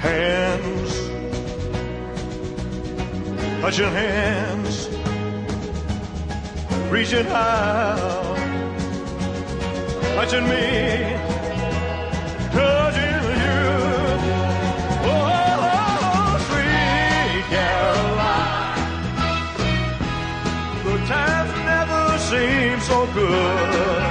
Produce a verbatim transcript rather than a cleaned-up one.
Hands, touching hands, reaching out, touching me, touching you. Oh, sweet Caroline, the times never seem so good.